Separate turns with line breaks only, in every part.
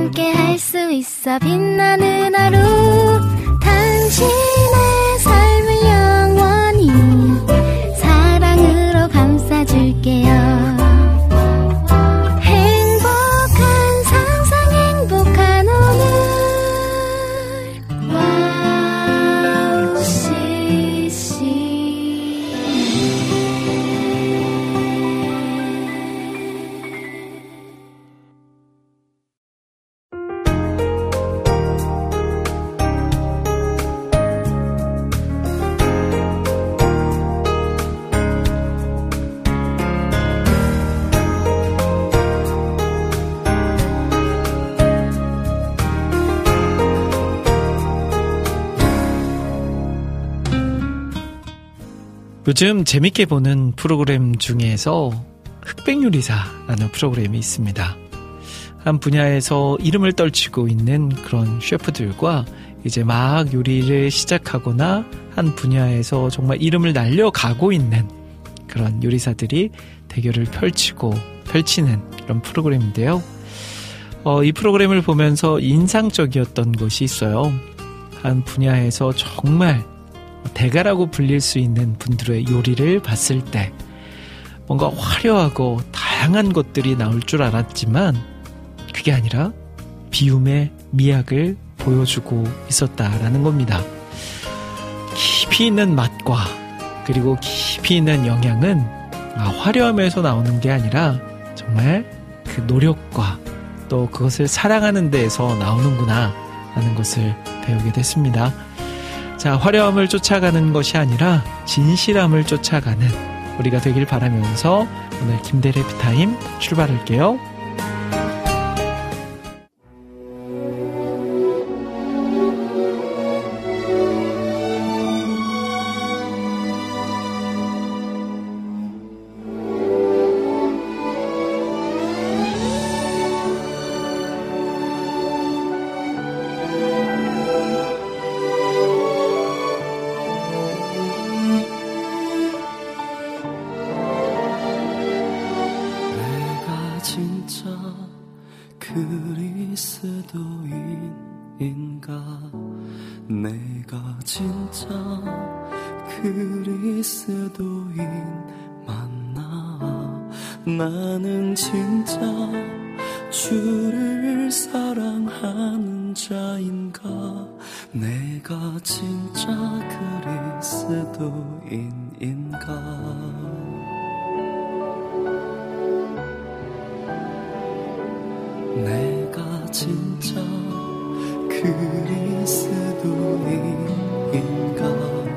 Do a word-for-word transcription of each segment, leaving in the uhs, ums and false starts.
함께 할 수 있어 빛나는 하루 당신의 삶을 영원히 사랑으로 감싸줄게요.
요즘 재밌게 보는 프로그램 중에서 흑백요리사라는 프로그램이 있습니다. 한 분야에서 이름을 떨치고 있는 그런 셰프들과 이제 막 요리를 시작하거나 한 분야에서 정말 이름을 날려가고 있는 그런 요리사들이 대결을 펼치고 펼치는 그런 프로그램인데요. 어, 이 프로그램을 보면서 인상적이었던 것이 있어요. 한 분야에서 정말 대가라고 불릴 수 있는 분들의 요리를 봤을 때 뭔가 화려하고 다양한 것들이 나올 줄 알았지만 그게 아니라 비움의 미학을 보여주고 있었다라는 겁니다. 깊이 있는 맛과 그리고 깊이 있는 영양은 화려함에서 나오는 게 아니라 정말 그 노력과 또 그것을 사랑하는 데에서 나오는구나 라는 것을 배우게 됐습니다. 자, 화려함을 쫓아가는 것이 아니라 진실함을 쫓아가는 우리가 되길 바라면서 오늘 김대래 피타임 출발할게요.
나는 진짜 주를 사랑하는 자인가? 내가 진짜 그리스도인인가? 내가 진짜 그리스도인인가?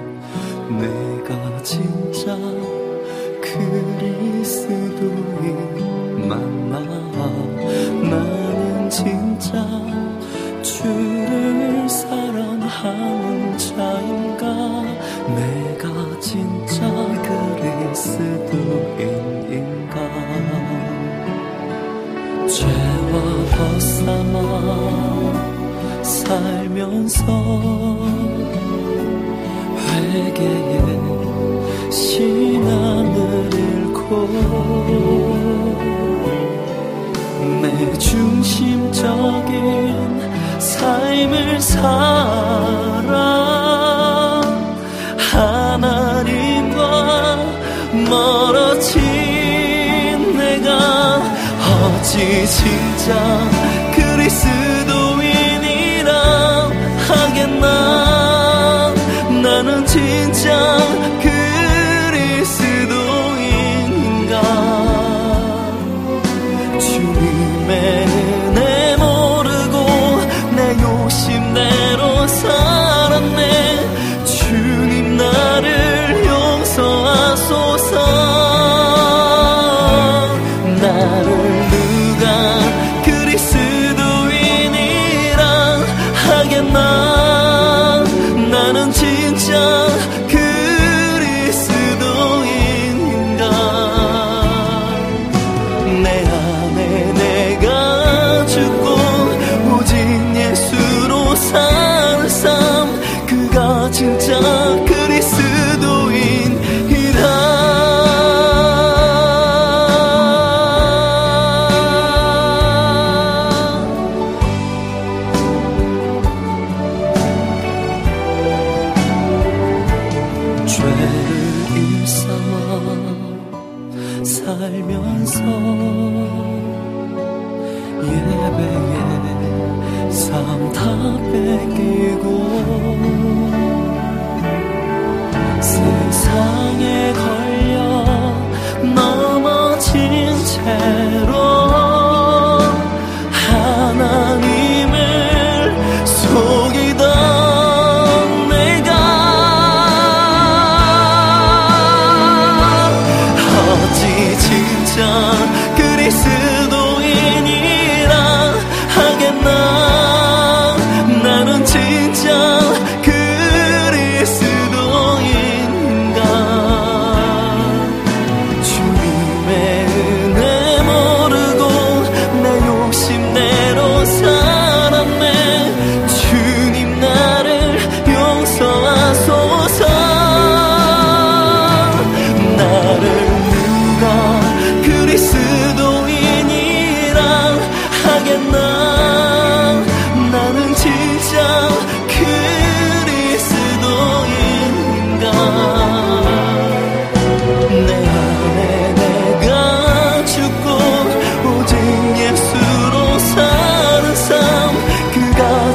내가 진짜 그리스도인 맞나? 나는 진짜 주를 사랑하는 자인가? 내가 진짜 그리스도인인가? 죄와 벗삼아 살면서 회개에 신앙을 잃고 내 중심적인 삶을 살아 하나님과 멀어진 내가 어찌 진짜 그리스도인이라 하겠나? 나는 진짜 그리스도인인가? 주님의 은혜 모르고 내 욕심대로 살았네. 주님 나를 용서하소서. 나를 누가 그리스도인이라 하겠나? 나는 진짜 그리스도인인가?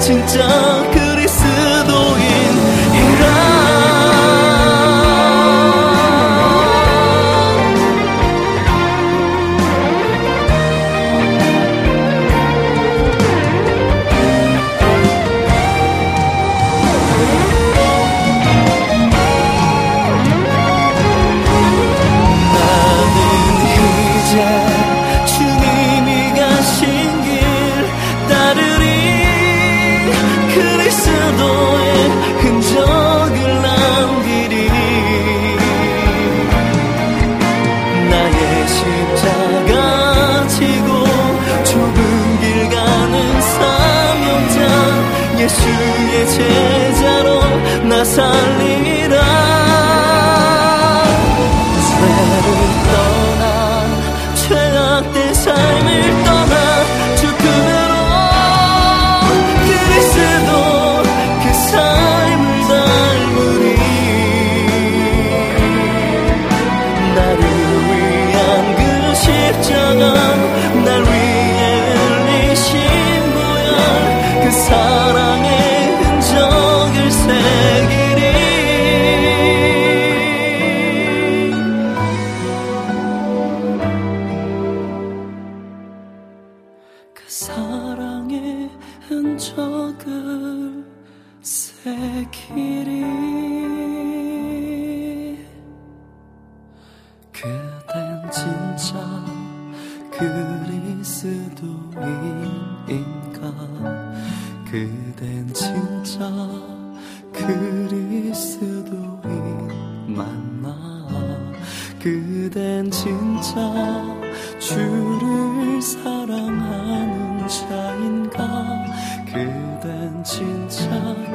진짜 그리스도인이라. 예수의 제자로 나 살리라. 죄를 떠나 죄악된 삶을 떠나 죽음으로 그리스도 그 삶을 닮으리. 나를 위한 그 십자가 날 위해 흘리신 보혈 그 사랑 그댄 진짜 그리스도인 맞나. 그댄 진짜 주를 사랑하는 자인가. 그댄 진짜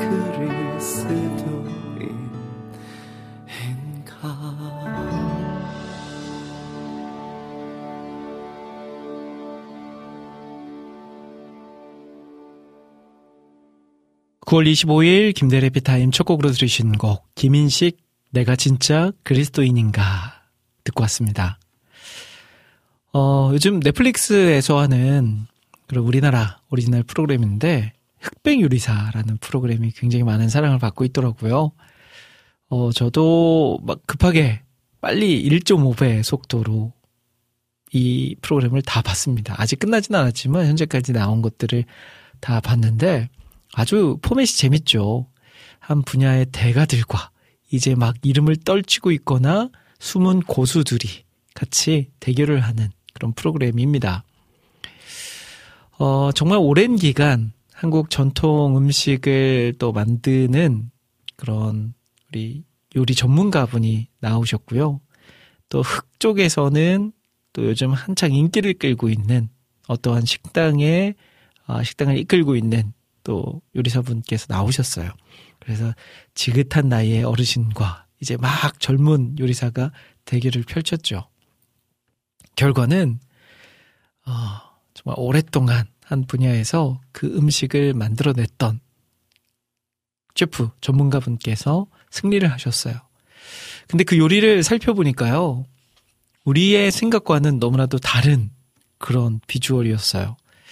그리스도인인가.
구월 이십오일 김대래 해피타임 첫 곡으로 들으신 곡 김인식 내가 진짜 그리스도인인가 듣고 왔습니다. 어, 요즘 넷플릭스에서 하는 그런 우리나라 오리지널 프로그램인데 흑백요리사라는 프로그램이 굉장히 많은 사랑을 받고 있더라고요. 어, 저도 막 급하게 빨리 일 점 오 배 속도로 이 프로그램을 다 봤습니다. 아직 끝나진 않았지만 현재까지 나온 것들을 다 봤는데 아주 포맷이 재밌죠. 한 분야의 대가들과 이제 막 이름을 떨치고 있거나 숨은 고수들이 같이 대결을 하는 그런 프로그램입니다. 어, 정말 오랜 기간 한국 전통 음식을 또 만드는 그런 우리 요리 전문가분이 나오셨고요. 또 흑 쪽에서는 또 요즘 한창 인기를 끌고 있는 어떠한 식당에, 아, 식당을 이끌고 있는 또 요리사분께서 나오셨어요. 그래서 지긋한 나이의 어르신과 이제 막 젊은 요리사가 대결을 펼쳤죠. 결과는 어, 정말 오랫동안 한 분야에서 그 음식을 만들어냈던 셰프 전문가분께서 승리를 하셨어요. 근데 그 요리를 살펴보니까요, 우리의 생각과는 너무나도 다른 그런 비주얼이었어요.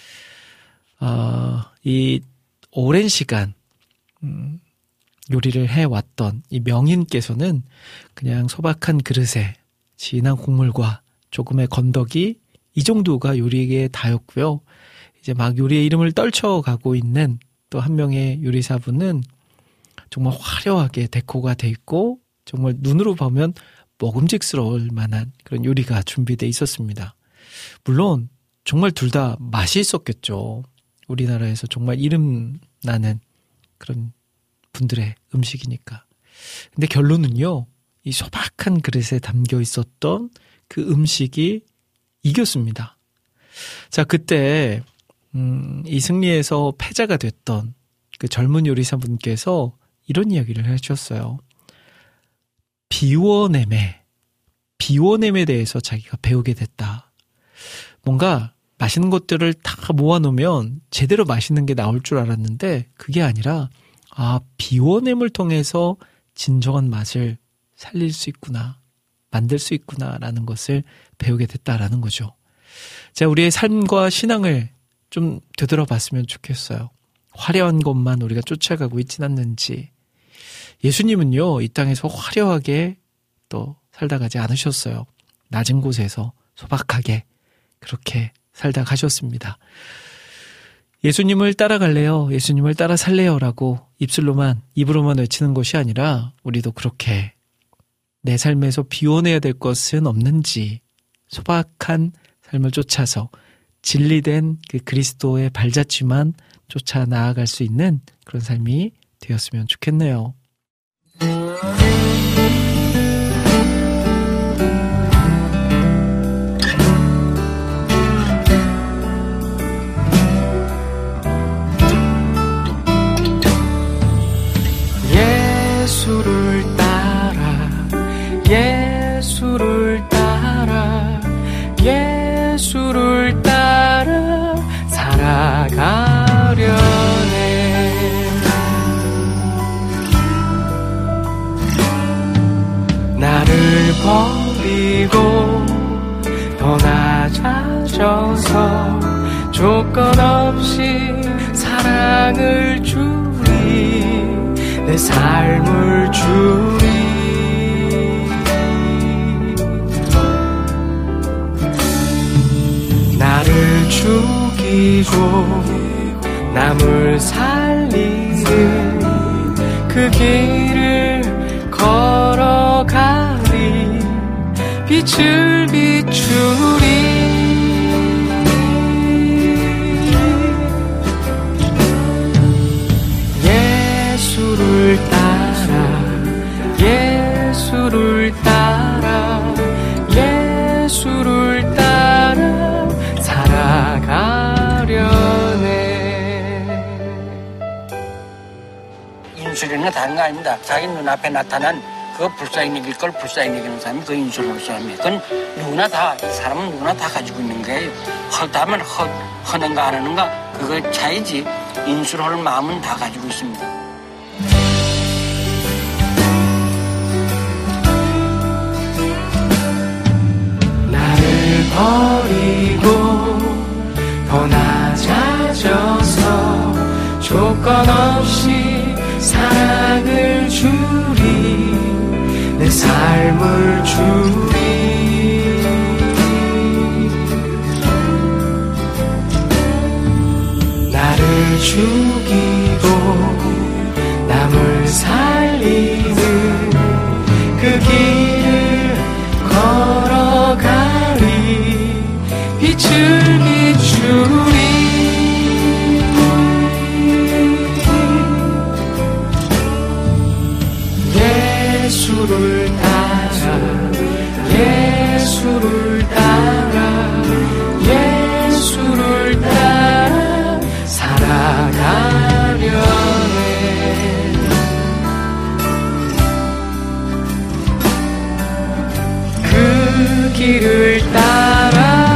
어, 이 오랜 시간 음, 요리를 해왔던 이 명인께서는 그냥 소박한 그릇에 진한 국물과 조금의 건더기 이 정도가 요리에 다였고요. 이제 막 요리의 이름을 떨쳐가고 있는 또 한 명의 요리사분은 정말 화려하게 데코가 돼 있고 정말 눈으로 보면 먹음직스러울 만한 그런 요리가 준비돼 있었습니다. 물론 정말 둘 다 맛이 있었겠죠. 우리나라에서 정말 이름 나는 그런 분들의 음식이니까. 근데 결론은요, 이 소박한 그릇에 담겨 있었던 그 음식이 이겼습니다. 자, 그때 음, 이 승리에서 패자가 됐던 그 젊은 요리사분께서 이런 이야기를 해주셨어요. 비워냄에, 비워냄에 대해서 자기가 배우게 됐다. 뭔가 맛있는 것들을 다 모아놓으면 제대로 맛있는 게 나올 줄 알았는데 그게 아니라 아, 비워냄을 통해서 진정한 맛을 살릴 수 있구나, 만들 수 있구나라는 것을 배우게 됐다라는 거죠. 자, 우리의 삶과 신앙을 좀 되돌아봤으면 좋겠어요. 화려한 것만 우리가 쫓아가고 있진 않는지. 예수님은요, 이 땅에서 화려하게 또 살다 가지 않으셨어요. 낮은 곳에서 소박하게 그렇게 살다 가셨습니다. 예수님을 따라갈래요? 예수님을 따라 살래요? 라고 입술로만, 입으로만 외치는 것이 아니라 우리도 그렇게 내 삶에서 비워내야 될 것은 없는지 소박한 삶을 쫓아서 진리된 그 그리스도의 발자취만 쫓아 나아갈 수 있는 그런 삶이 되었으면 좋겠네요.
예수를 따라 예수를 따라 예수를 따라 살아가려네. 나를 버리고 더 낮아져서 조건 없이 사랑을 주리, 내 삶을 주리. 나를 죽이고 남을 살리는 그 길을 걸어가리, 빛을 비추리. 예수를 따라 예수를 따라 예수를 따라 살아가려네.
인술이는 다른 거 아닙니다. 자기 눈앞에 나타난 그 불쌍히 이길 걸 불쌍히 이기는 사람이 그 인술로 사람이에요. 그건 누구나 다, 이 사람은 누구나 다 가지고 있는 거예요. 헛하면 헛, 허는가 안 하는가 그거 차이지, 인술할 마음은 다 가지고 있습니다.
나를 버리고 더 낮아져서 조건 없이 사랑을 주리, 내 삶을 주리. 나를 죽이고 남을 살리는 그 길을 걸어가리, 빛을 비추리. 예수를 따라 예수를 따라 예수를 따라 살아가려네. 그 길을 따라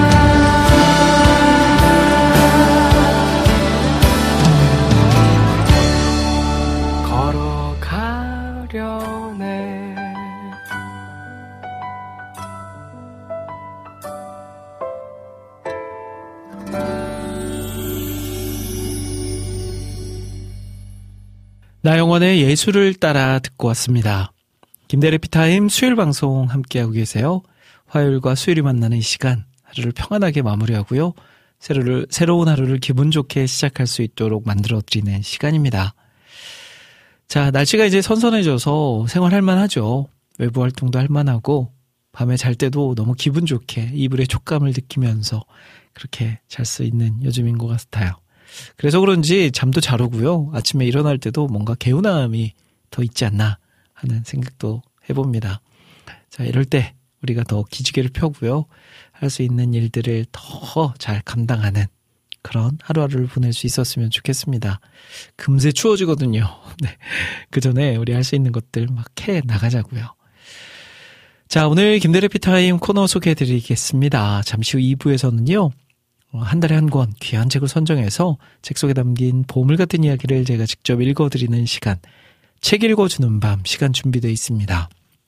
나영원의 예수를 따라 듣고 왔습니다. 김대래 피타임 수요일 방송 함께하고 계세요. 화요일과 수요일이 만나는 이 시간, 하루를 평안하게 마무리하고요. 새로를, 새로운 하루를 기분 좋게 시작할 수 있도록 만들어드리는 시간입니다. 자, 날씨가 이제 선선해져서 생활할 만하죠. 외부 활동도 할 만하고 밤에 잘 때도 너무 기분 좋게 이불의 촉감을 느끼면서 그렇게 잘 수 있는 요즘인 것 같아요. 그래서 그런지 잠도 잘 오고요. 아침에 일어날 때도 뭔가 개운함이 더 있지 않나 하는 생각도 해봅니다. 자, 이럴 때 우리가 더 기지개를 펴고요. 할 수 있는 일들을 더 잘 감당하는 그런 하루하루를 보낼 수 있었으면 좋겠습니다. 금세 추워지거든요. 네. 그 전에 우리 할 수 있는 것들 막 해 나가자고요. 자, 오늘 김대래 피타임 코너 소개해드리겠습니다. 잠시 후 이 부에서는요. 한 달에 한 권 귀한 책을 선정해서 책 속에 담긴 보물 같은 이야기를 제가 직접 읽어드리는 시간, 책 읽어주는 밤 시간 준비되어 있습니다.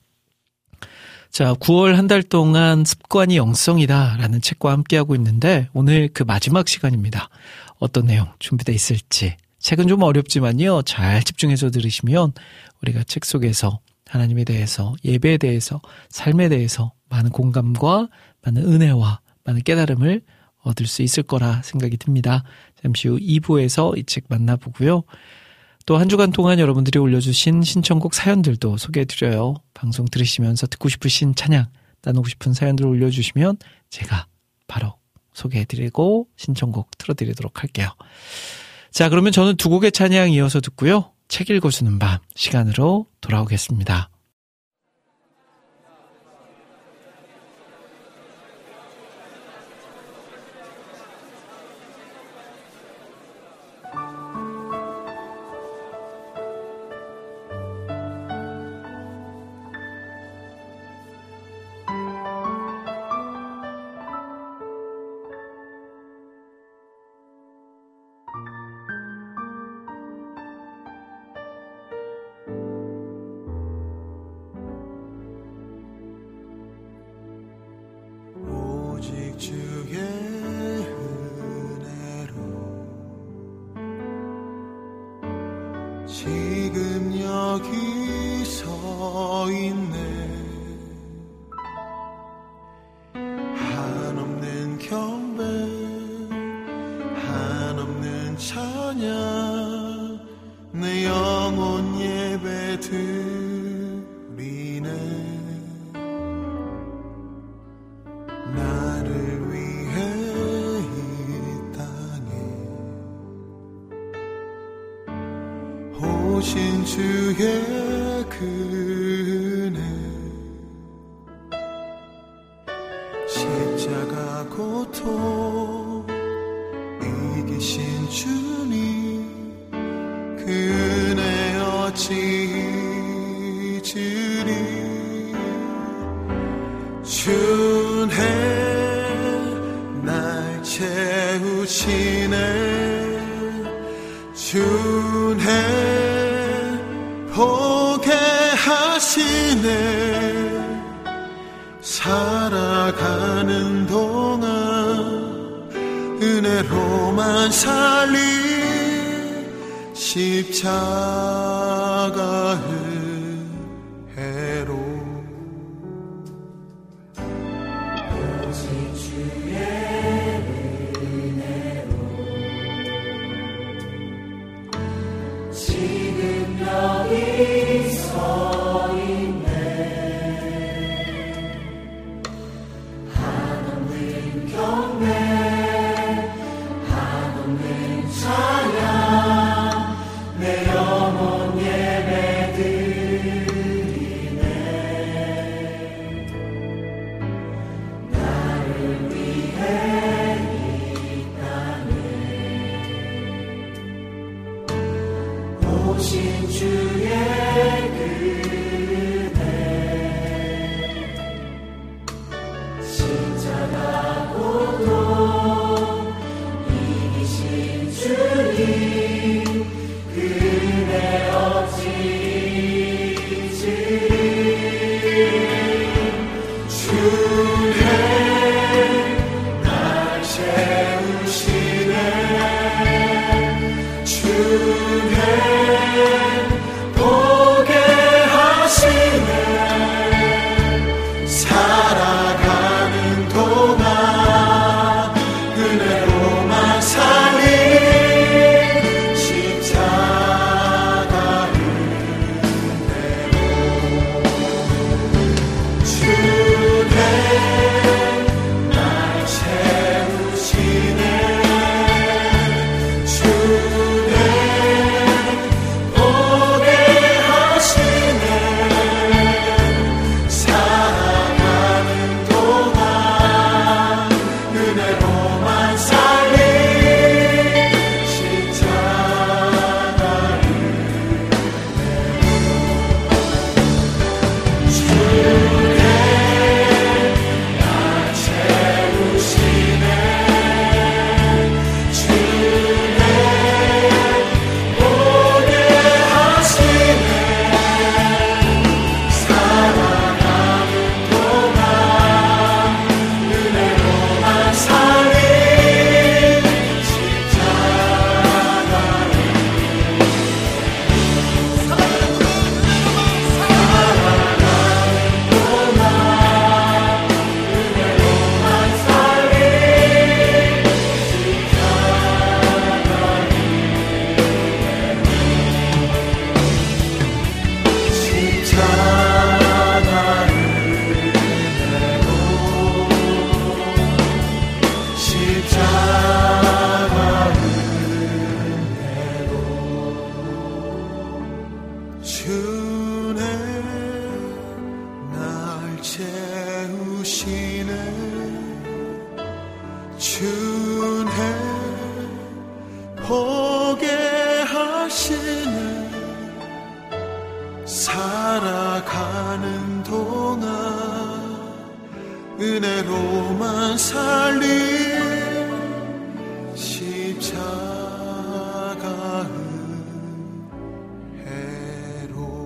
자, 구월 한 달 동안 습관이 영성이다 라는 책과 함께하고 있는데 오늘 그 마지막 시간입니다. 어떤 내용 준비되어 있을지 책은 좀 어렵지만요. 잘 집중해서 들으시면 우리가 책 속에서 하나님에 대해서, 예배에 대해서, 삶에 대해서 많은 공감과 많은 은혜와 많은 깨달음을 얻을 수 있을 거라 생각이 듭니다. 잠시 후 이 부에서 이 책 만나보고요. 또 한 주간 동안 여러분들이 올려주신 신청곡 사연들도 소개해드려요. 방송 들으시면서 듣고 싶으신 찬양, 나누고 싶은 사연들을 올려주시면 제가 바로 소개해드리고 신청곡 틀어드리도록 할게요. 자, 그러면 저는 두 곡의 찬양 이어서 듣고요. 책 읽어주는 밤 시간으로 돌아오겠습니다.
지금 여기 서 있네. 한없는 경배, 한없는 찬양, 내 영혼 예배 드리네. 나를 위해 이 땅에 오신 주의 그네, 십자가 고통 이기신 주님, 그 은혜 어찌 잊으리. 주네 날 채우시네. 주네 보게 하시네. 살아가는 동안 은혜로만 살리. 십자가 은혜로. 오직 주의 은혜로 지금 여기 서 있네. 한없는 경배, 한없는 찬양, 내 영혼 예배 드리네. 나를 위해 이 땅에 오신 주의 그대, 십자가 고통 이기신 주님, 그 은혜 어찌 잊으리. 주네 날 채우시네. 주네 보게 하시네. 살아가는 동안 은혜로만 살리. 십자가 은혜로. 주네 날 채우시네. 주네 보게 하시네. 다시는 살아가는 동안 은혜로만 살릴 십자가 은혜로.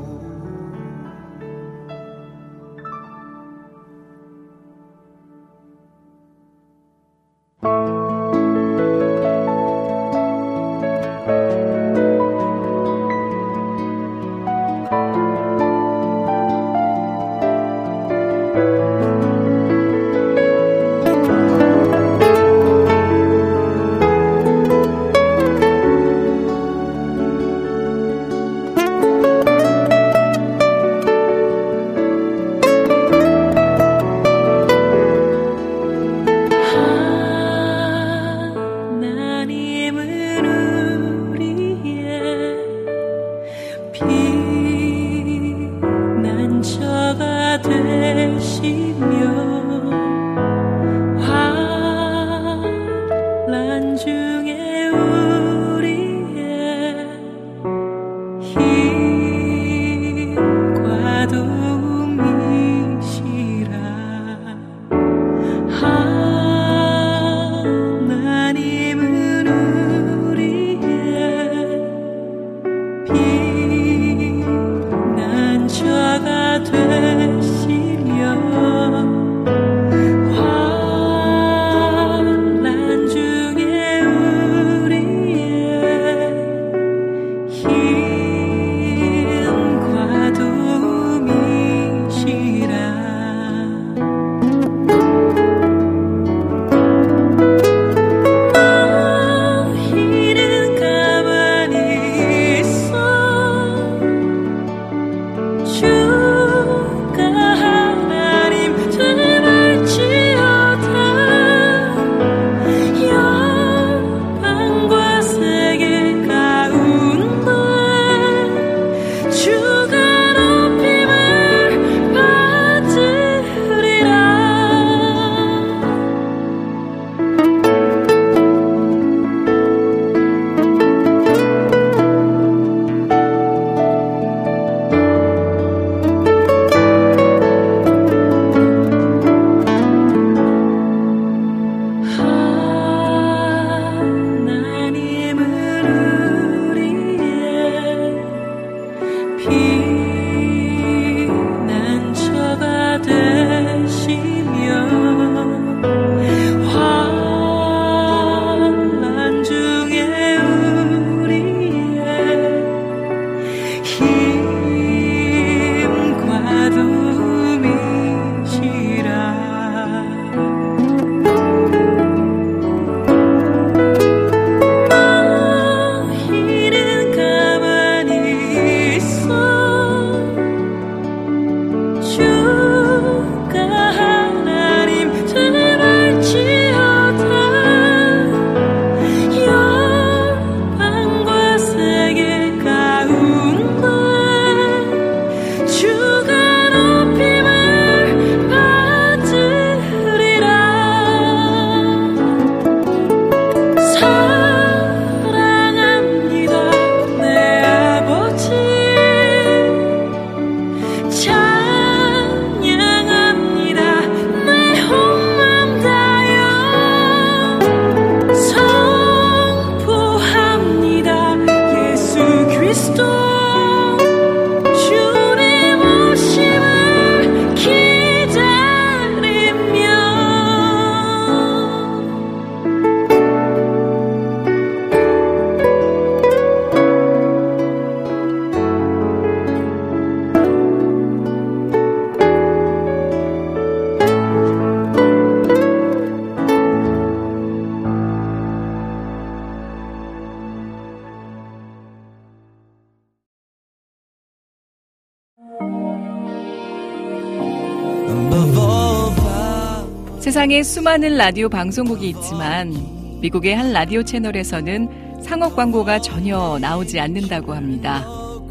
세상에 수많은 라디오 방송국이 있지만 미국의 한 라디오 채널에서는 상업 광고가 전혀 나오지 않는다고 합니다.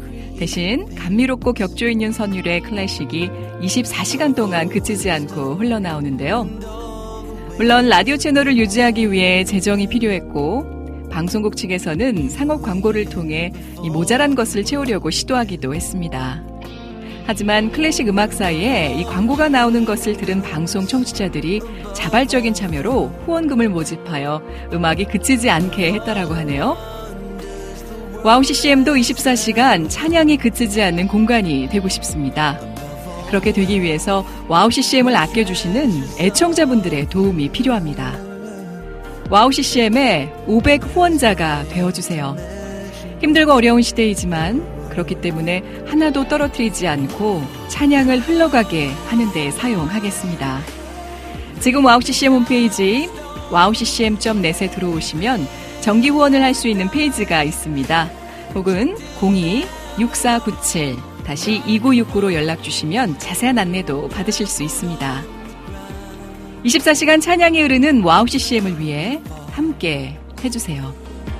대신 감미롭고 격조 있는 선율의 클래식이 이십사 시간 동안 그치지 않고 흘러나오는데요. 물론 라디오 채널을 유지하기 위해 재정이 필요했고 방송국 측에서는 상업 광고를 통해 이 모자란 것을 채우려고 시도하기도 했습니다. 하지만 클래식 음악 사이에 이 광고가 나오는 것을 들은 방송 청취자들이 자발적인 참여로 후원금을 모집하여 음악이 그치지 않게 했다라고 하네요. 와우 씨씨엠도 이십사 시간 찬양이 그치지 않는 공간이 되고 싶습니다. 그렇게 되기 위해서 와우 씨씨엠을 아껴주시는 애청자분들의 도움이 필요합니다. 와우 씨씨엠의 오백 후원자가 되어주세요. 힘들고 어려운 시대이지만 그렇기 때문에 하나도 떨어뜨리지 않고 찬양을 흘러가게 하는 데 사용하겠습니다. 지금 와우 씨씨엠 홈페이지 와우 씨씨엠 닷 넷에 들어오시면 정기 후원을 할 수 있는 페이지가 있습니다. 혹은 공이 육사구칠 이구육구로 연락 주시면 자세한 안내도 받으실 수 있습니다. 이십사 시간 찬양이 흐르는 와우 씨씨엠을 위해 함께 해주세요.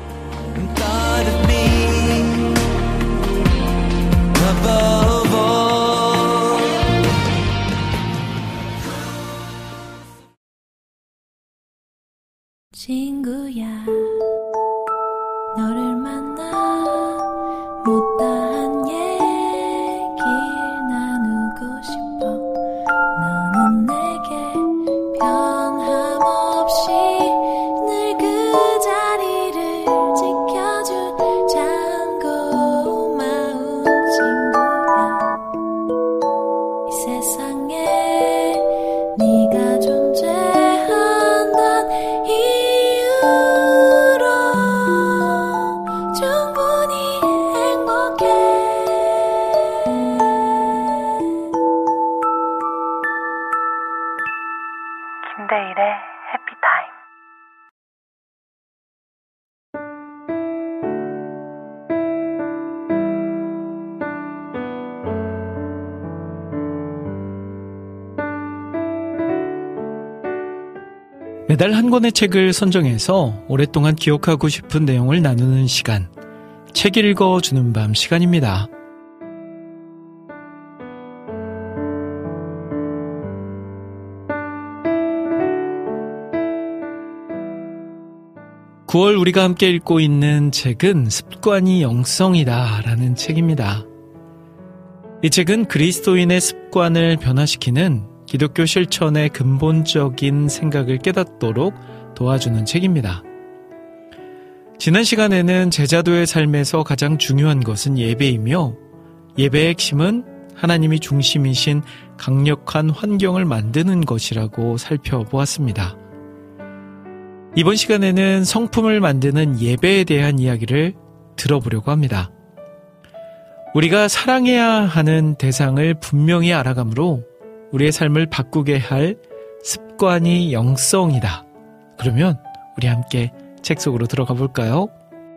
친구야, 너를 만나 못다한 얘기 나누고 싶어. 너는 내게 변함없이 늘 그 자리를 지켜준 참 고마운 친구야. 이 세상에 네가 존재한단 이유로 충분히 행복해. 김대일의 해피타임.
매달 한 권의 책을 선정해서 오랫동안 기억하고 싶은 내용을 나누는 시간, 책 읽어주는 밤 시간입니다. 구월 우리가 함께 읽고 있는 책은 습관이 영성이다 라는 책입니다. 이 책은 그리스도인의 습관을 변화시키는 기독교 실천의 근본적인 생각을 깨닫도록 도와주는 책입니다. 지난 시간에는 제자도의 삶에서 가장 중요한 것은 예배이며 예배의 핵심은 하나님이 중심이신 강력한 환경을 만드는 것이라고 살펴보았습니다. 이번 시간에는 성품을 만드는 예배에 대한 이야기를 들어보려고 합니다. 우리가 사랑해야 하는 대상을 분명히 알아가므로 우리의 삶을 바꾸게 할 습관이 영성이다. 그러면 우리 함께 책 속으로 들어가 볼까요?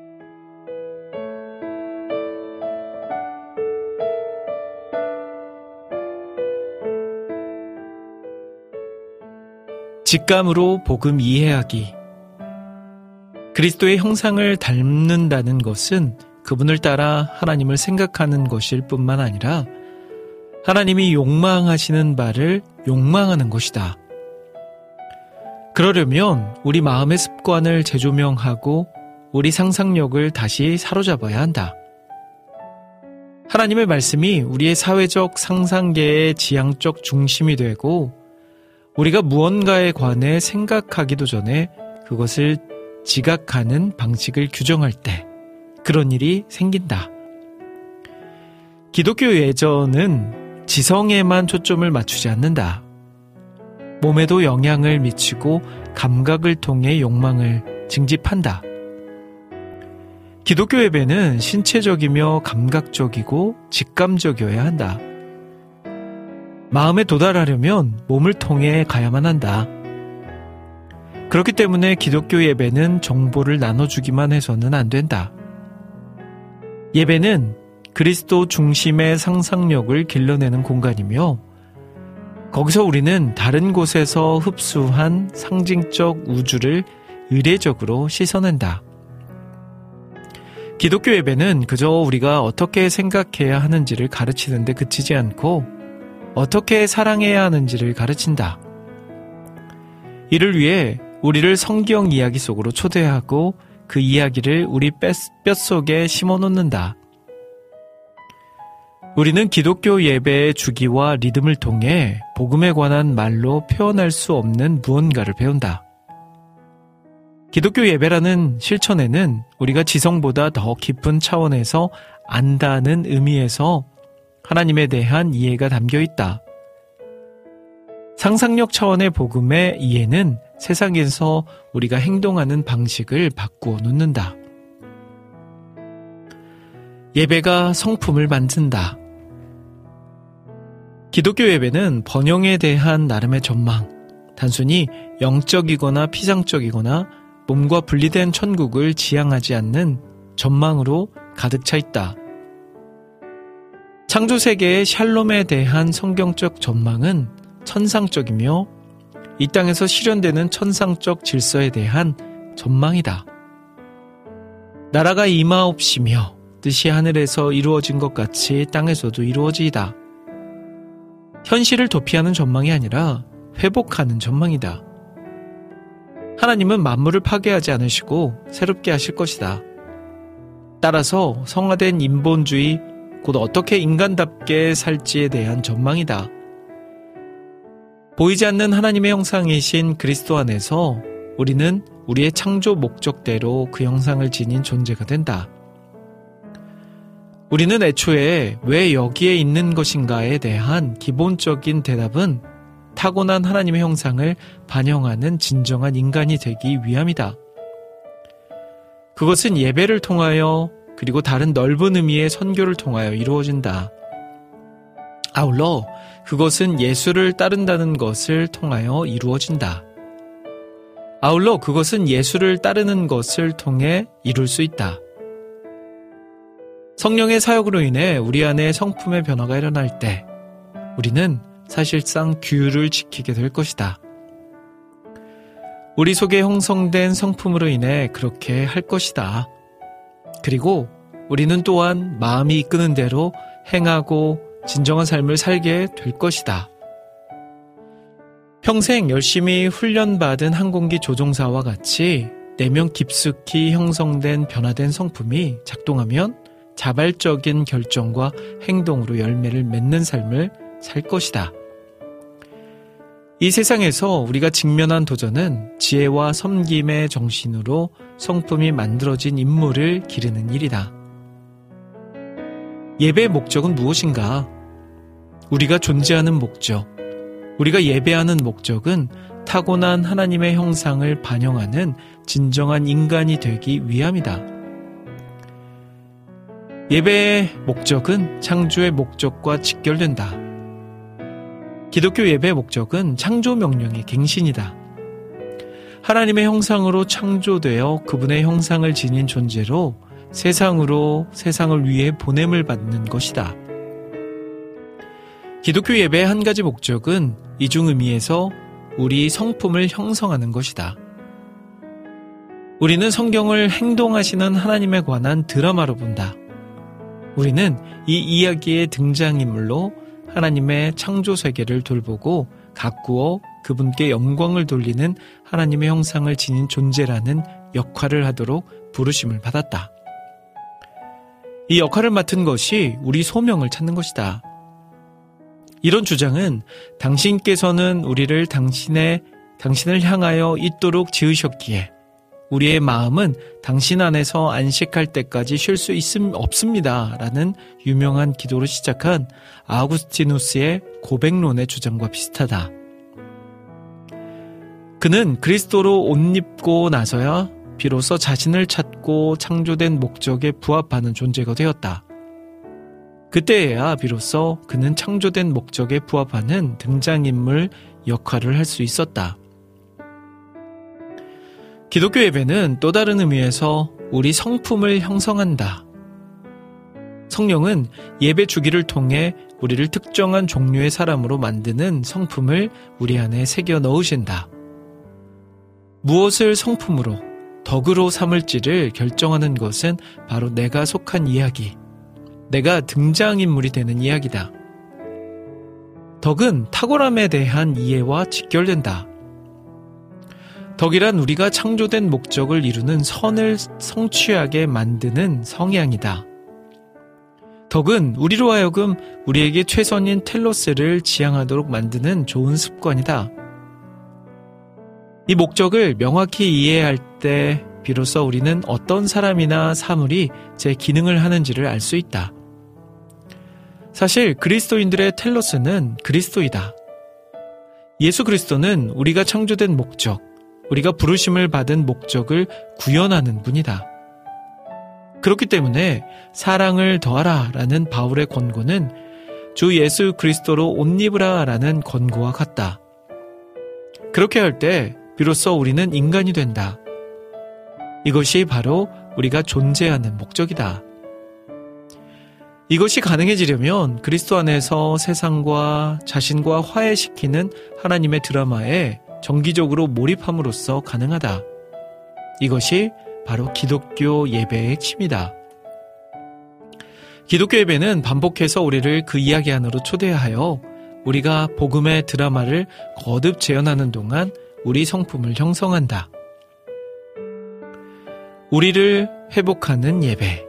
직감으로 복음 이해하기. 그리스도의 형상을 닮는다는 것은 그분을 따라 하나님을 생각하는 것일 뿐만 아니라 하나님이 욕망하시는 바를 욕망하는 것이다. 그러려면 우리 마음의 습관을 재조명하고 우리 상상력을 다시 사로잡아야 한다. 하나님의 말씀이 우리의 사회적 상상계의 지향적 중심이 되고 우리가 무언가에 관해 생각하기도 전에 그것을 지각하는 방식을 규정할 때 그런 일이 생긴다. 기독교 예전은 지성에만 초점을 맞추지 않는다. 몸에도 영향을 미치고 감각을 통해 욕망을 징집한다. 기독교 예배는 신체적이며 감각적이고 직감적이어야 한다. 마음에 도달하려면 몸을 통해 가야만 한다. 그렇기 때문에 기독교 예배는 정보를 나눠주기만 해서는 안 된다. 예배는 그리스도 중심의 상상력을 길러내는 공간이며 거기서 우리는 다른 곳에서 흡수한 상징적 우주를 의례적으로 씻어낸다. 기독교 예배는 그저 우리가 어떻게 생각해야 하는지를 가르치는 데 그치지 않고 어떻게 사랑해야 하는지를 가르친다. 이를 위해 우리를 성경 이야기 속으로 초대하고 그 이야기를 우리 뼛속에 심어놓는다. 우리는 기독교 예배의 주기와 리듬을 통해 복음에 관한 말로 표현할 수 없는 무언가를 배운다. 기독교 예배라는 실천에는 우리가 지성보다 더 깊은 차원에서 안다는 의미에서 하나님에 대한 이해가 담겨 있다. 상상력 차원의 복음의 이해는 세상에서 우리가 행동하는 방식을 바꾸어 놓는다. 예배가 성품을 만든다. 기독교 예배는 번영에 대한 나름의 전망, 단순히 영적이거나 피상적이거나 몸과 분리된 천국을 지향하지 않는 전망으로 가득 차 있다. 창조세계의 샬롬에 대한 성경적 전망은 천상적이며 이 땅에서 실현되는 천상적 질서에 대한 전망이다. 나라가 임하옵시며 뜻이 하늘에서 이루어진 것 같이 땅에서도 이루어지이다. 현실을 도피하는 전망이 아니라 회복하는 전망이다. 하나님은 만물을 파괴하지 않으시고 새롭게 하실 것이다. 따라서 성화된 인본주의, 곧 어떻게 인간답게 살지에 대한 전망이다. 보이지 않는 하나님의 형상이신 그리스도 안에서 우리는 우리의 창조 목적대로 그 형상을 지닌 존재가 된다. 우리는 애초에 왜 여기에 있는 것인가에 대한 기본적인 대답은 타고난 하나님의 형상을 반영하는 진정한 인간이 되기 위함이다. 그것은 예배를 통하여 그리고 다른 넓은 의미의 선교를 통하여 이루어진다. 아울러 그것은 예수를 따른다는 것을 통하여 이루어진다. 아울러 그것은 예수를 따르는 것을 통해 이룰 수 있다. 성령의 사역으로 인해 우리 안에 성품의 변화가 일어날 때 우리는 사실상 규율을 지키게 될 것이다. 우리 속에 형성된 성품으로 인해 그렇게 할 것이다. 그리고 우리는 또한 마음이 이끄는 대로 행하고 진정한 삶을 살게 될 것이다. 평생 열심히 훈련받은 항공기 조종사와 같이 내면 깊숙이 형성된 변화된 성품이 작동하면 자발적인 결정과 행동으로 열매를 맺는 삶을 살 것이다. 이 세상에서 우리가 직면한 도전은 지혜와 섬김의 정신으로 성품이 만들어진 인물을 기르는 일이다. 예배의 목적은 무엇인가? 우리가 존재하는 목적, 우리가 예배하는 목적은 타고난 하나님의 형상을 반영하는 진정한 인간이 되기 위함이다. 예배의 목적은 창조의 목적과 직결된다. 기독교 예배의 목적은 창조 명령의 갱신이다. 하나님의 형상으로 창조되어 그분의 형상을 지닌 존재로 세상으로 세상을 위해 보냄을 받는 것이다. 기독교 예배의 한 가지 목적은 이중 의미에서 우리 성품을 형성하는 것이다. 우리는 성경을 행동하시는 하나님에 관한 드라마로 본다. 우리는 이 이야기의 등장인물로 하나님의 창조 세계를 돌보고 가꾸어 그분께 영광을 돌리는 하나님의 형상을 지닌 존재라는 역할을 하도록 부르심을 받았다. 이 역할을 맡은 것이 우리 소명을 찾는 것이다. 이런 주장은 당신께서는 우리를 당신의, 당신을 향하여 있도록 지으셨기에 우리의 마음은 당신 안에서 안식할 때까지 쉴 수 있음 없습니다. 라는 유명한 기도로 시작한 아우구스티누스의 고백론의 주장과 비슷하다. 그는 그리스도로 옷 입고 나서야 비로소 자신을 찾고 창조된 목적에 부합하는 존재가 되었다. 그때에야 비로소 그는 창조된 목적에 부합하는 등장인물 역할을 할 수 있었다. 기독교 예배는 또 다른 의미에서 우리 성품을 형성한다. 성령은 예배 주기를 통해 우리를 특정한 종류의 사람으로 만드는 성품을 우리 안에 새겨 넣으신다. 무엇을 성품으로, 덕으로 삼을지를 결정하는 것은 바로 내가 속한 이야기, 내가 등장인물이 되는 이야기다. 덕은 탁월함에 대한 이해와 직결된다. 덕이란 우리가 창조된 목적을 이루는 선을 성취하게 만드는 성향이다. 덕은 우리로 하여금 우리에게 최선인 텔로스를 지향하도록 만드는 좋은 습관이다. 이 목적을 명확히 이해할 때 비로소 우리는 어떤 사람이나 사물이 제 기능을 하는지를 알 수 있다. 사실 그리스도인들의 텔로스는 그리스도이다. 예수 그리스도는 우리가 창조된 목적, 우리가 부르심을 받은 목적을 구현하는 분이다. 그렇기 때문에 사랑을 더하라 라는 바울의 권고는 주 예수 그리스도로 옷 입으라 라는 권고와 같다. 그렇게 할 때 비로소 우리는 인간이 된다. 이것이 바로 우리가 존재하는 목적이다. 이것이 가능해지려면 그리스도 안에서 세상과 자신과 화해시키는 하나님의 드라마에 정기적으로 몰입함으로써 가능하다. 이것이 바로 기독교 예배의 핵심이다. 기독교 예배는 반복해서 우리를 그 이야기 안으로 초대하여 우리가 복음의 드라마를 거듭 재현하는 동안 우리 성품을 형성한다. 우리를 회복하는 예배.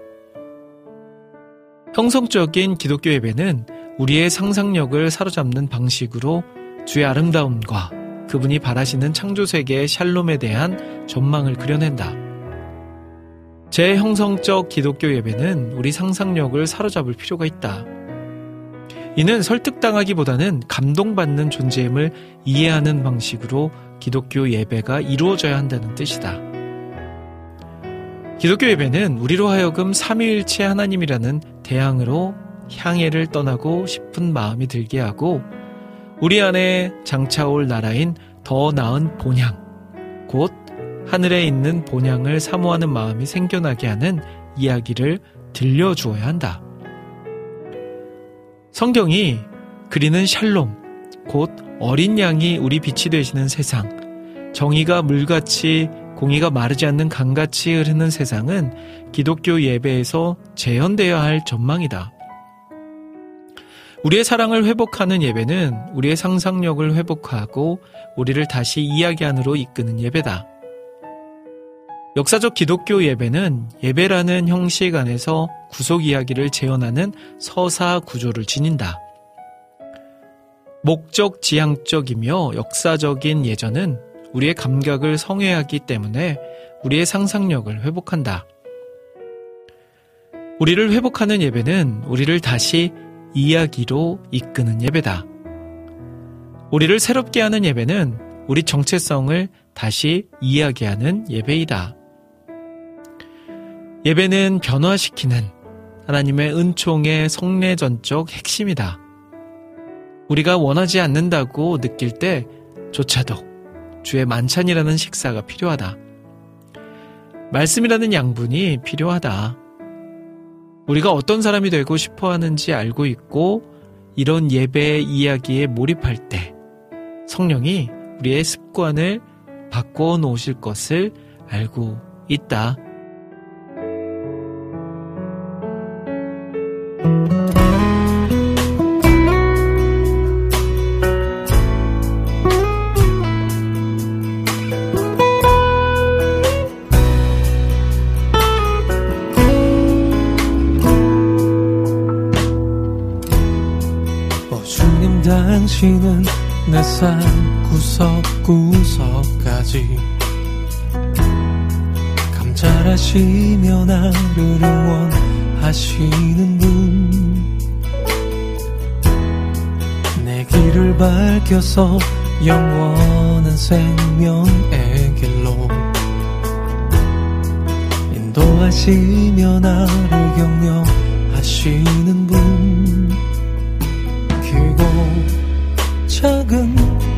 형성적인 기독교 예배는 우리의 상상력을 사로잡는 방식으로 주의 아름다움과 그분이 바라시는 창조세계의 샬롬에 대한 전망을 그려낸다. 재형성적 기독교 예배는 우리 상상력을 사로잡을 필요가 있다. 이는 설득당하기보다는 감동받는 존재임을 이해하는 방식으로 기독교 예배가 이루어져야 한다는 뜻이다. 기독교 예배는 우리로 하여금 삼위일체 하나님이라는 대항으로 향해를 떠나고 싶은 마음이 들게 하고 우리 안에 장차올 나라인 더 나은 본향, 곧 하늘에 있는 본향을 사모하는 마음이 생겨나게 하는 이야기를 들려주어야 한다. 성경이 그리는 샬롬, 곧 어린 양이 우리 빛이 되시는 세상, 정의가 물같이 공의가 마르지 않는 강같이 흐르는 세상은 기독교 예배에서 재현되어야 할 전망이다. 우리의 사랑을 회복하는 예배는 우리의 상상력을 회복하고 우리를 다시 이야기 안으로 이끄는 예배다. 역사적 기독교 예배는 예배라는 형식 안에서 구속 이야기를 재현하는 서사 구조를 지닌다. 목적 지향적이며 역사적인 예전은 우리의 감각을 성회하기 때문에 우리의 상상력을 회복한다. 우리를 회복하는 예배는 우리를 다시 이야기로 이끄는 예배다. 우리를 새롭게 하는 예배는 우리 정체성을 다시 이야기하는 예배이다. 예배는 변화시키는 하나님의 은총의 성례전적 핵심이다. 우리가 원하지 않는다고 느낄 때조차도 주의 만찬이라는 식사가 필요하다. 말씀이라는 양분이 필요하다. 우리가 어떤 사람이 되고 싶어 하는지 알고 있고 이런 예배의 이야기에 몰입할 때 성령이 우리의 습관을 바꿔 놓으실 것을 알고 있다.
당신은 내 삶 구석구석까지 감찰하시며 나를 응원하시는 분, 내 길을 밝혀서 영원한 생명의 길로 인도하시며 나를 격려하시는 분, 크고 작은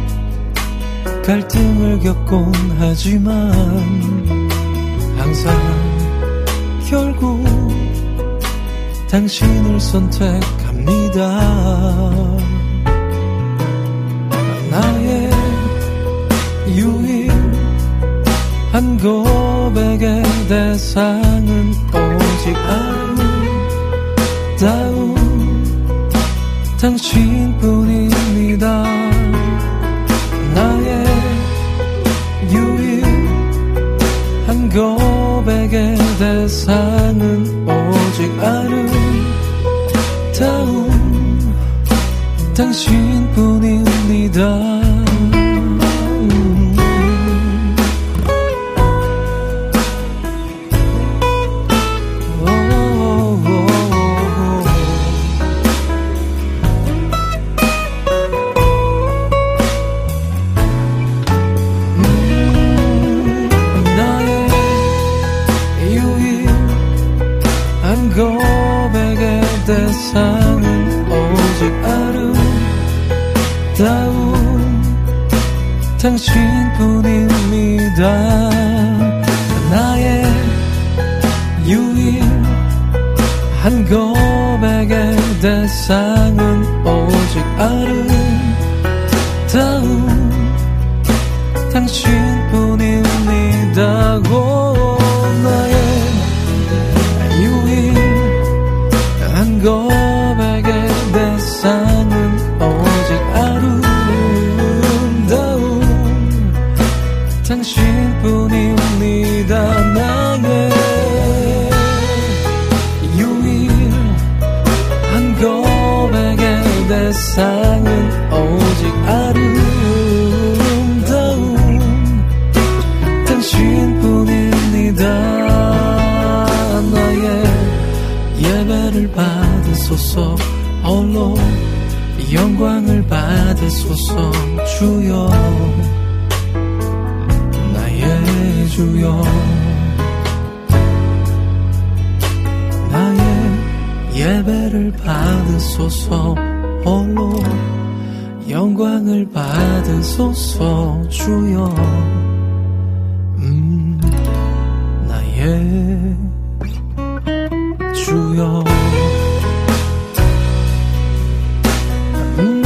갈등을 겪곤 하지만 항상 결국 당신을 선택합니다. 나의 유일한 고백의 대상은 오직 아름다운 당신뿐입니다. 나의 유일 당신뿐입니다. 고백의 대상은 오직 아름다운 당신뿐입니다. 나의 유일한 고백의 대상은 오직 아름다운 당신뿐입니다. 나의 유일한 고백의 대상은 오직 아름다운 당신뿐입니다. 나의 유일한 고백의 대상은 오직 아름다운 당신뿐입니다. 예배를 받으소서 홀로 영광을 받으소서 주여 나의 주여 나의 예배를 받으소서 홀로 영광을 받으소서 주여 음 나의 주여 음,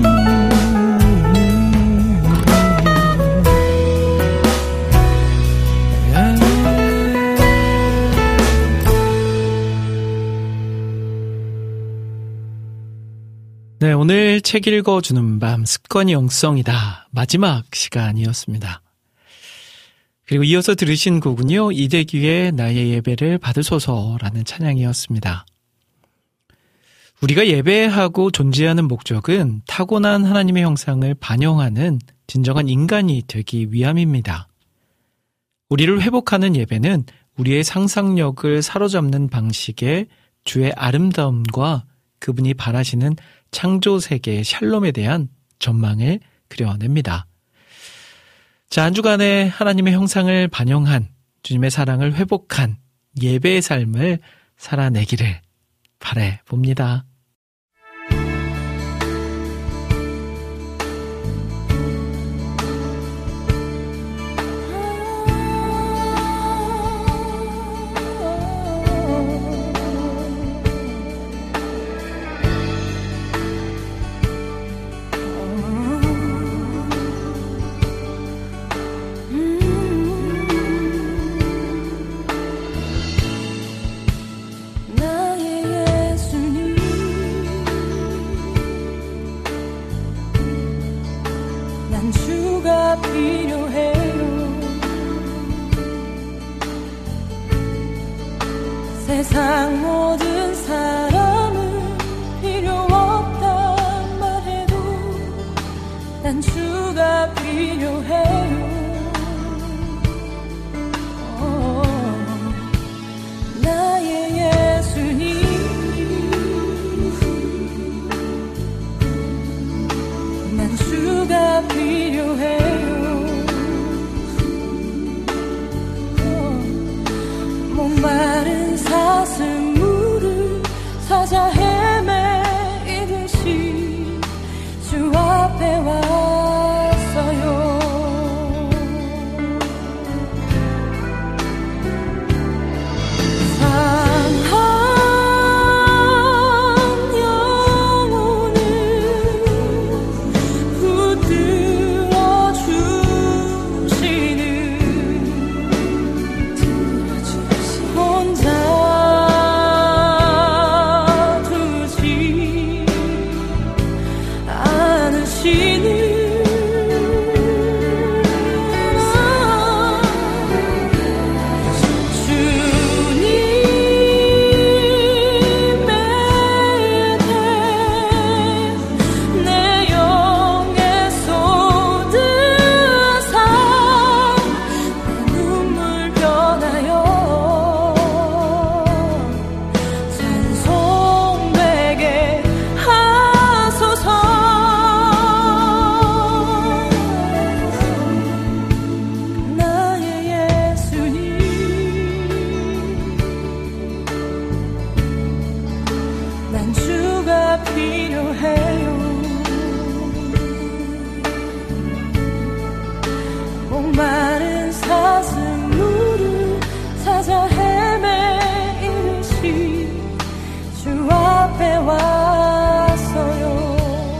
네, 오늘 책 읽어주는 밤 습관이 영성이다 마지막 시간이었습니다. 그리고 이어서 들으신 곡은요, 이대규의 나의 예배를 받으소서라는 찬양이었습니다. 우리가 예배하고 존재하는 목적은 타고난 하나님의 형상을 반영하는 진정한 인간이 되기 위함입니다. 우리를 회복하는 예배는 우리의 상상력을 사로잡는 방식의 주의 아름다움과 그분이 바라시는 창조 세계의 샬롬에 대한 전망을 그려냅니다. 자, 한 주간에 하나님의 형상을 반영한 주님의 사랑을 회복한 예배의 삶을 살아내기를 바라봅니다.
나의 예수님 난 주가 필요해요. 목마른 사슴물을 찾아 헤매이듯이 주 앞에 왔어요.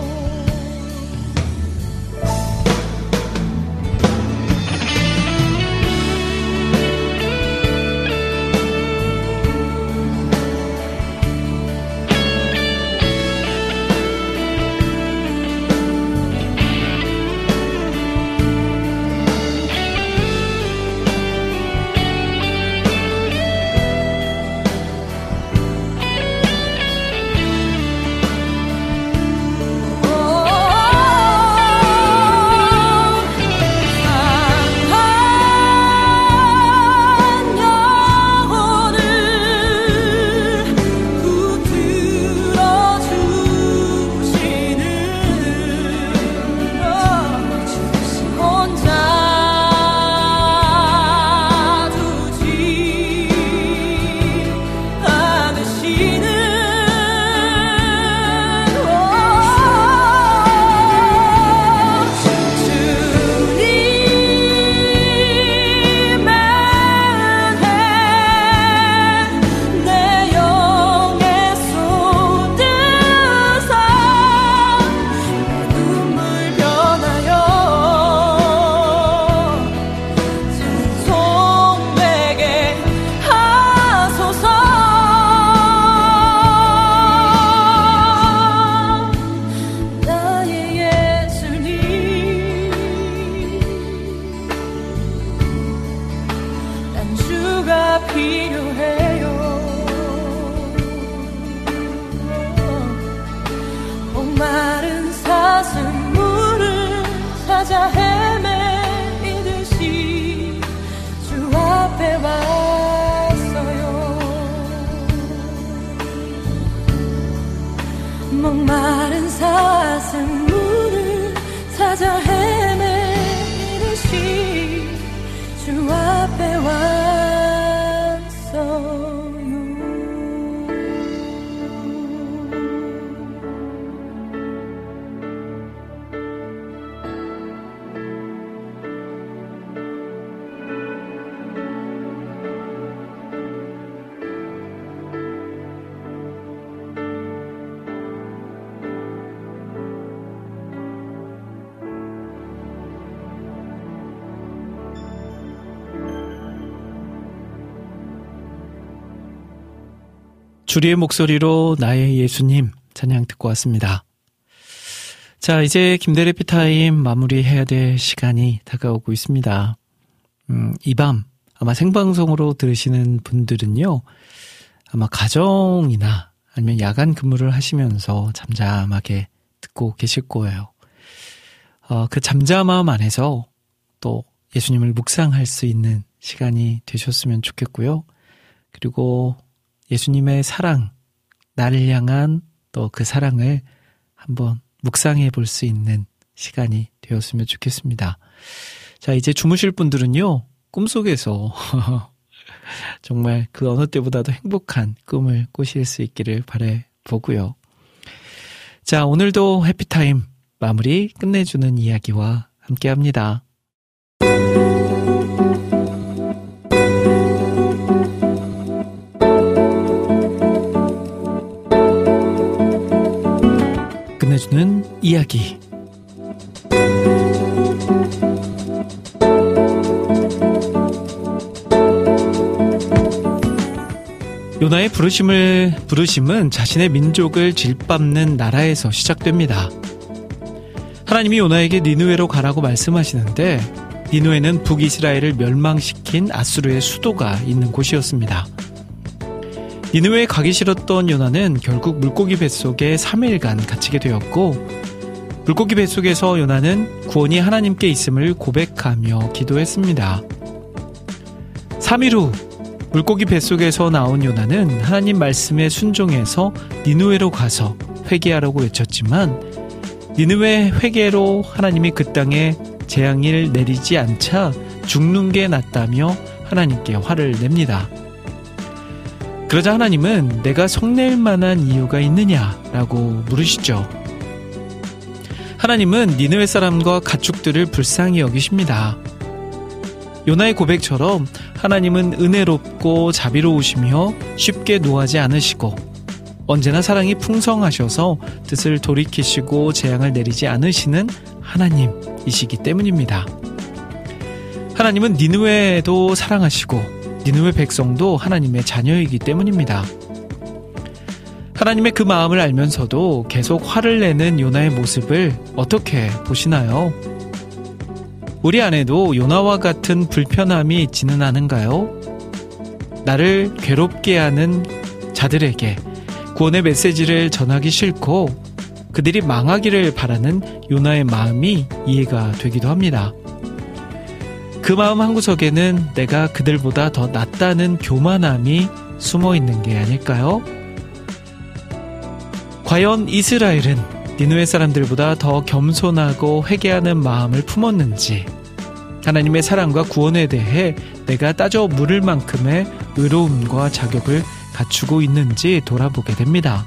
목마른 사슴물을 찾아 헤매이듯이 주 앞에 왔어요.
주리의 목소리로 나의 예수님 찬양 듣고 왔습니다. 자, 이제 김대래 피타임 마무리해야 될 시간이 다가오고 있습니다. 음, 이 밤 아마 생방송으로 들으시는 분들은요, 아마 가정이나 아니면 야간 근무를 하시면서 잠잠하게 듣고 계실 거예요. 어, 그 잠잠함 안에서 또 예수님을 묵상할 수 있는 시간이 되셨으면 좋겠고요. 그리고 예수님의 사랑, 나를 향한 또 그 사랑을 한번 묵상해 볼 수 있는 시간이 되었으면 좋겠습니다. 자, 이제 주무실 분들은요, 꿈속에서 정말 그 어느 때보다도 행복한 꿈을 꾸실 수 있기를 바라보고요. 자, 오늘도 해피타임 마무리 끝내주는 이야기와 함께합니다. 끝내주는 이야기. 요나의 부르심을, 부르심은 자신의 민족을 질밟는 나라에서 시작됩니다. 하나님이 요나에게 니느웨로 가라고 말씀하시는데, 니느웨는 북이스라엘을 멸망시킨 아수르의 수도가 있는 곳이었습니다. 니느웨에 가기 싫었던 요나는 결국 물고기 뱃속에 삼 일간 갇히게 되었고, 물고기 뱃속에서 요나는 구원이 하나님께 있음을 고백하며 기도했습니다. 삼 일 후 물고기 뱃속에서 나온 요나는 하나님 말씀에 순종해서 니느웨로 가서 회개하라고 외쳤지만, 니느웨 회개로 하나님이 그 땅에 재앙을 내리지 않자 죽는 게 낫다며 하나님께 화를 냅니다. 그러자 하나님은 내가 성낼 만한 이유가 있느냐라고 물으시죠. 하나님은 니느웨 사람과 가축들을 불쌍히 여기십니다. 요나의 고백처럼 하나님은 은혜롭고 자비로우시며 쉽게 노하지 않으시고 언제나 사랑이 풍성하셔서 뜻을 돌이키시고 재앙을 내리지 않으시는 하나님이시기 때문입니다. 하나님은 니느웨도 사랑하시고 니느웨 백성도 하나님의 자녀이기 때문입니다. 하나님의 그 마음을 알면서도 계속 화를 내는 요나의 모습을 어떻게 보시나요? 우리 안에도 요나와 같은 불편함이 있지는 않은가요? 나를 괴롭게 하는 자들에게 구원의 메시지를 전하기 싫고 그들이 망하기를 바라는 요나의 마음이 이해가 되기도 합니다. 그 마음 한구석에는 내가 그들보다 더 낫다는 교만함이 숨어 있는 게 아닐까요? 과연 이스라엘은 니느웨 사람들보다 더 겸손하고 회개하는 마음을 품었는지, 하나님의 사랑과 구원에 대해 내가 따져 물을 만큼의 의로움과 자격을 갖추고 있는지 돌아보게 됩니다.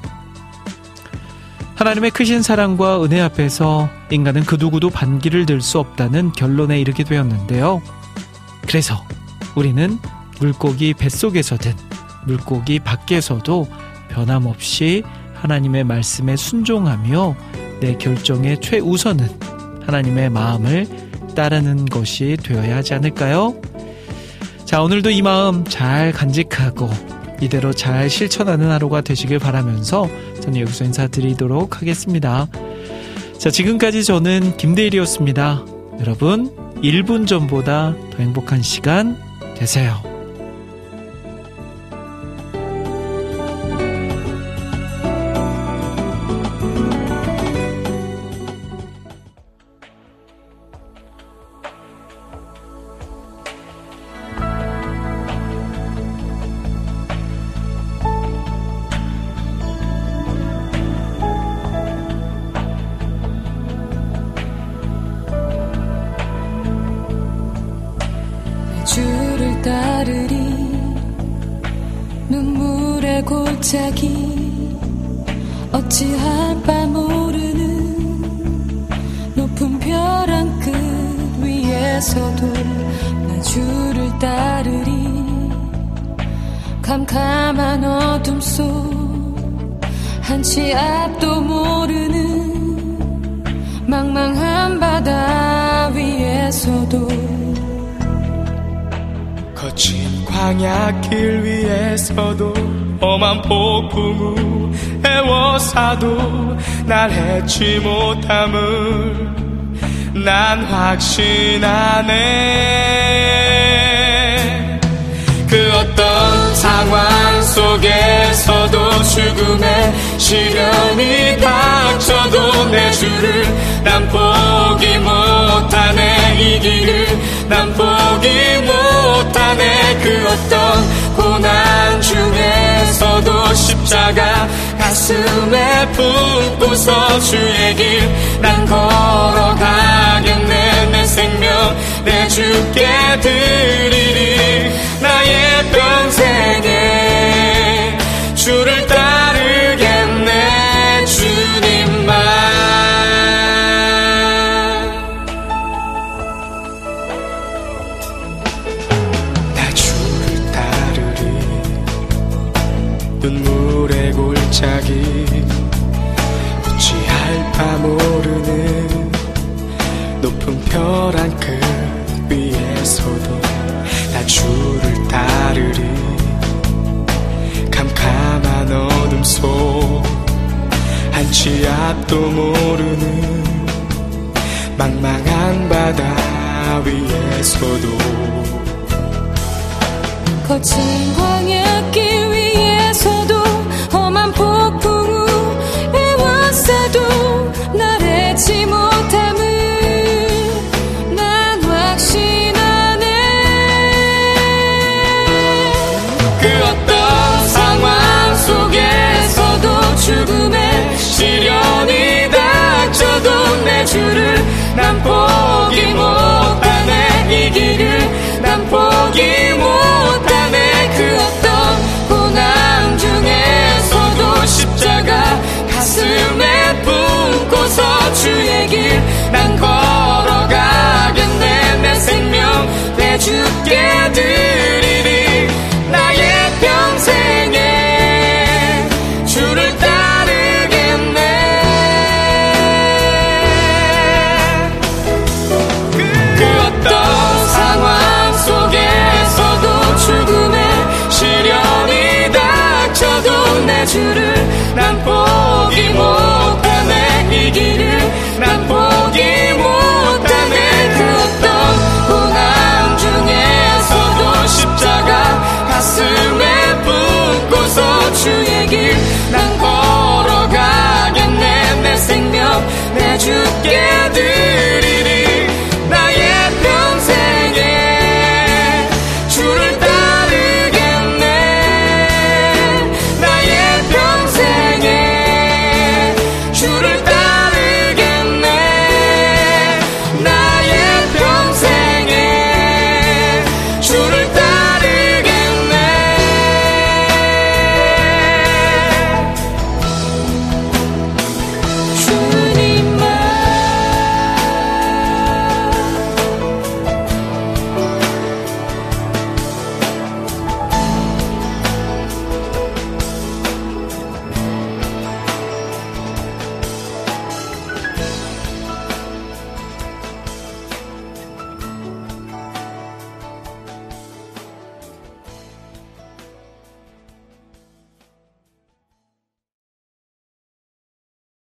하나님의 크신 사랑과 은혜 앞에서 인간은 그 누구도 반기를 들 수 없다는 결론에 이르게 되었는데요. 그래서 우리는 물고기 뱃속에서든 물고기 밖에서도 변함없이 하나님의 말씀에 순종하며 내 결정의 최우선은 하나님의 마음을 따르는 것이 되어야 하지 않을까요? 자, 오늘도 이 마음 잘 간직하고 이대로 잘 실천하는 하루가 되시길 바라면서 저는 여기서 인사드리도록 하겠습니다. 자, 지금까지 저는 김대일이었습니다. 여러분, 일 분 전보다 더 행복한 시간 되세요.
주를 따르리 눈물의 골짜기 어찌할 바 모르는 높은 별 한 끝 위에서도 나 주를 따르리 캄캄한 어둠 속 한 치 앞도 모르는 망망한 바다 위에서도
거친 광야길 위에서도 험한 폭풍우 애워싸도 날 해치 못함을 난 확신하네. 그 어떤 상황 속에서도 죽음의 시련이 닥쳐도 내 주를 난 포기 못하네. 이 길을 난 포기 못하네. 그 어떤 고난 중에서도 십자가 가슴에 품고서 주의 길 난 걸어가겠네. 내 생명 내 주께 드리리. 나의 평생에 주를 따르겠네. 주님만. 나 주를 따르리. 눈물의 골짜기 어찌할 바 모르는 높은 별 한 끗 위에서도 나 주를 따르리. 캄캄한 어둠 속 한 치 앞도 모르는 망망한 바다 위에서도
거친 광야길 위에서도 험한 폭풍